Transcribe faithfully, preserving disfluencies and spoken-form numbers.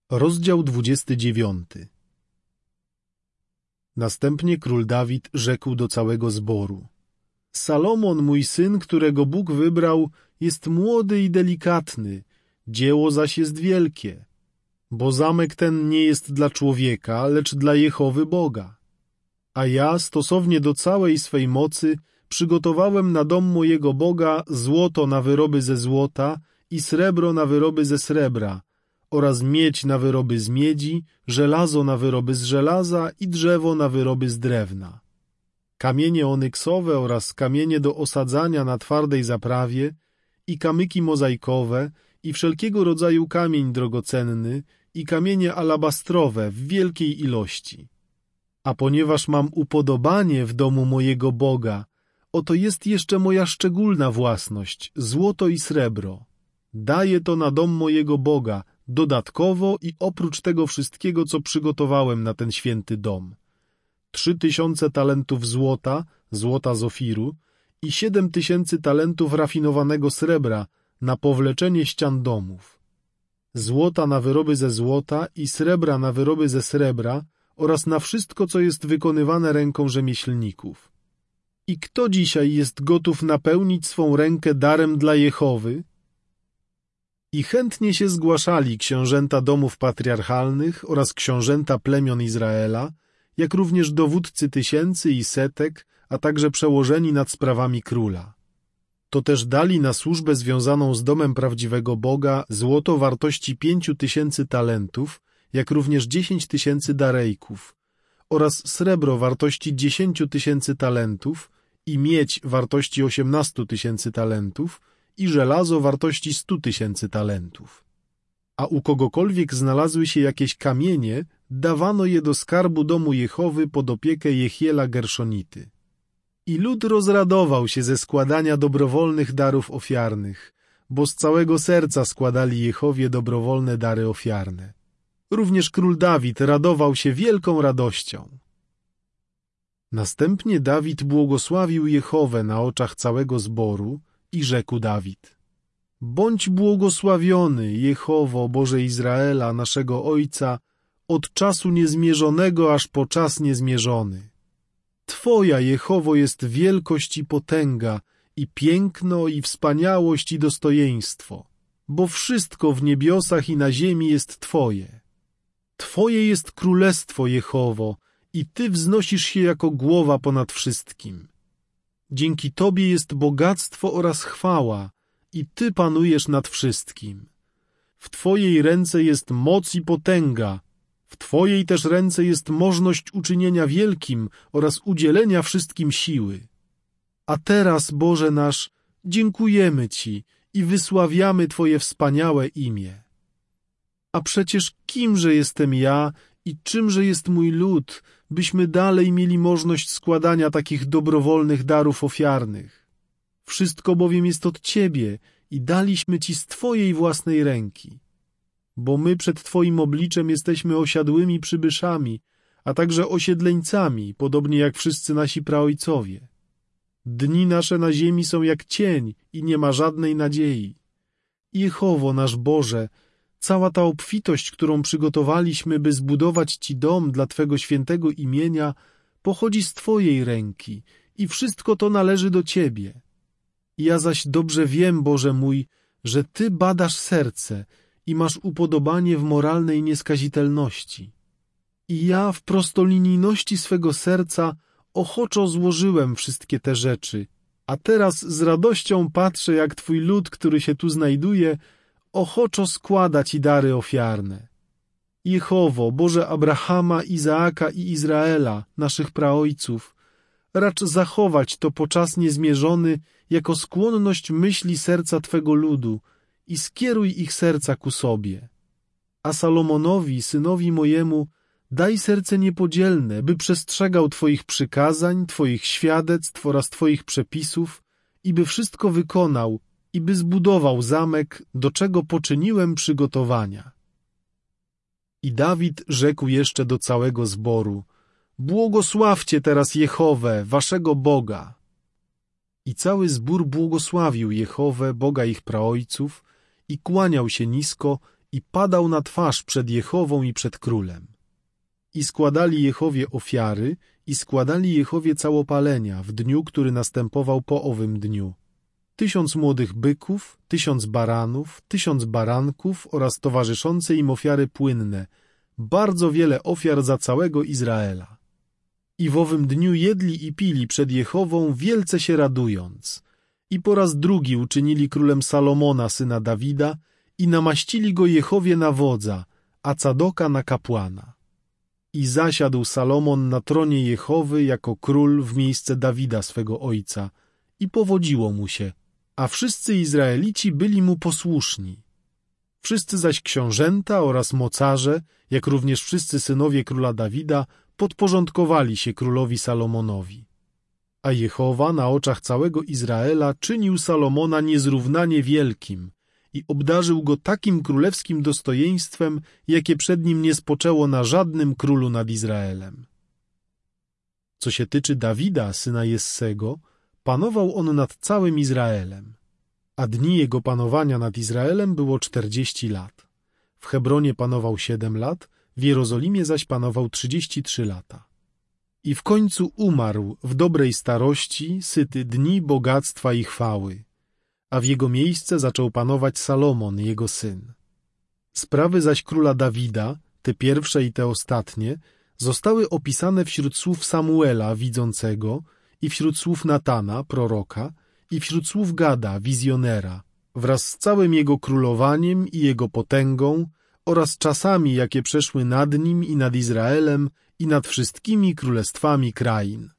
Rozdział dwudziesty dziewiąty. Następnie król Dawid rzekł do całego zboru: Salomon, mój syn, którego Bóg wybrał, jest młody i delikatny, dzieło zaś jest wielkie, bo zamek ten nie jest dla człowieka, lecz dla Jehowy Boga. A ja, stosownie do całej swej mocy, przygotowałem na dom mojego Boga złoto na wyroby ze złota i srebro na wyroby ze srebra, oraz miedź na wyroby z miedzi, żelazo na wyroby z żelaza i drzewo na wyroby z drewna. Kamienie onyksowe oraz kamienie do osadzania na twardej zaprawie i kamyki mozaikowe i wszelkiego rodzaju kamień drogocenny i kamienie alabastrowe w wielkiej ilości. A ponieważ mam upodobanie w domu mojego Boga, oto jest jeszcze moja szczególna własność, złoto i srebro. Daję to na dom mojego Boga, dodatkowo i oprócz tego wszystkiego, co przygotowałem na ten święty dom. Trzy tysiące talentów złota, złota z Ofiru i siedem tysięcy talentów rafinowanego srebra na powleczenie ścian domów. Złota na wyroby ze złota i srebra na wyroby ze srebra oraz na wszystko, co jest wykonywane ręką rzemieślników. I kto dzisiaj jest gotów napełnić swą rękę darem dla Jehowy? I chętnie się zgłaszali książęta domów patriarchalnych oraz książęta plemion Izraela, jak również dowódcy tysięcy i setek, a także przełożeni nad sprawami króla. To też dali na służbę związaną z domem prawdziwego Boga złoto wartości pięciu tysięcy talentów, jak również dziesięć tysięcy darejków, oraz srebro wartości dziesięciu tysięcy talentów i miedź wartości osiemnastu tysięcy talentów, i żelazo wartości stu tysięcy talentów. A u kogokolwiek znalazły się jakieś kamienie, dawano je do skarbu domu Jehowy pod opiekę Jehiela Gerszonity. I lud rozradował się ze składania dobrowolnych darów ofiarnych, bo z całego serca składali Jehowie dobrowolne dary ofiarne. Również król Dawid radował się wielką radością. Następnie Dawid błogosławił Jehowę na oczach całego zboru, i rzekł Dawid: Bądź błogosławiony, Jehowo, Boże Izraela, naszego Ojca, od czasu niezmierzonego aż po czas niezmierzony. Twoja, Jehowo, jest wielkość i potęga, i piękno, i wspaniałość, i dostojeństwo, bo wszystko w niebiosach i na ziemi jest Twoje. Twoje jest królestwo, Jehowo, i Ty wznosisz się jako głowa ponad wszystkim. Dzięki Tobie jest bogactwo oraz chwała i Ty panujesz nad wszystkim. W Twojej ręce jest moc i potęga, w Twojej też ręce jest możność uczynienia wielkim oraz udzielenia wszystkim siły. A teraz, Boże nasz, dziękujemy Ci i wysławiamy Twoje wspaniałe imię. A przecież kimże jestem ja i czymże jest mój lud, byśmy dalej mieli możliwość składania takich dobrowolnych darów ofiarnych. Wszystko bowiem jest od Ciebie i daliśmy Ci z Twojej własnej ręki. Bo my przed Twoim obliczem jesteśmy osiadłymi przybyszami, a także osiedleńcami, podobnie jak wszyscy nasi praojcowie. Dni nasze na ziemi są jak cień i nie ma żadnej nadziei. Jehowo, nasz Boże, cała ta obfitość, którą przygotowaliśmy, by zbudować Ci dom dla Twego świętego imienia, pochodzi z Twojej ręki i wszystko to należy do Ciebie. Ja zaś dobrze wiem, Boże mój, że Ty badasz serce i masz upodobanie w moralnej nieskazitelności. I ja w prostolinijności swego serca ochoczo złożyłem wszystkie te rzeczy, a teraz z radością patrzę, jak Twój lud, który się tu znajduje, ochoczo składa Ci dary ofiarne. Jehowo, Boże Abrahama, Izaaka i Izraela, naszych praojców, racz zachować to po czas niezmierzony jako skłonność myśli serca Twego ludu i skieruj ich serca ku sobie. A Salomonowi, synowi mojemu, daj serce niepodzielne, by przestrzegał Twoich przykazań, Twoich świadectw oraz Twoich przepisów i by wszystko wykonał, i by zbudował zamek, do czego poczyniłem przygotowania. I Dawid rzekł jeszcze do całego zboru: Błogosławcie teraz Jehowę, waszego Boga. I cały zbór błogosławił Jehowę, Boga ich praojców, i kłaniał się nisko i padał na twarz przed Jehową i przed królem. I składali Jehowie ofiary i składali Jehowie całopalenia w dniu, który następował po owym dniu. Tysiąc młodych byków, tysiąc baranów, tysiąc baranków oraz towarzyszące im ofiary płynne, bardzo wiele ofiar za całego Izraela. I w owym dniu jedli i pili przed Jehową, wielce się radując. I po raz drugi uczynili królem Salomona, syna Dawida, i namaścili go Jehowie na wodza, a Cadoka na kapłana. I zasiadł Salomon na tronie Jehowy jako król w miejsce Dawida swego ojca i powodziło mu się, a wszyscy Izraelici byli mu posłuszni. Wszyscy zaś książęta oraz mocarze, jak również wszyscy synowie króla Dawida, podporządkowali się królowi Salomonowi. A Jehowa na oczach całego Izraela czynił Salomona niezrównanie wielkim i obdarzył go takim królewskim dostojeństwem, jakie przed nim nie spoczęło na żadnym królu nad Izraelem. Co się tyczy Dawida, syna Jessego, panował on nad całym Izraelem, a dni jego panowania nad Izraelem było czterdzieści lat. W Hebronie panował siedem lat, w Jerozolimie zaś panował trzydzieści trzy lata. I w końcu umarł w dobrej starości, syty dni bogactwa i chwały, a w jego miejsce zaczął panować Salomon, jego syn. Sprawy zaś króla Dawida, te pierwsze i te ostatnie, zostały opisane wśród słów Samuela, widzącego, i wśród słów Natana, proroka, i wśród słów Gada, wizjonera, wraz z całym jego królowaniem i jego potęgą oraz czasami, jakie przeszły nad nim i nad Izraelem i nad wszystkimi królestwami krain.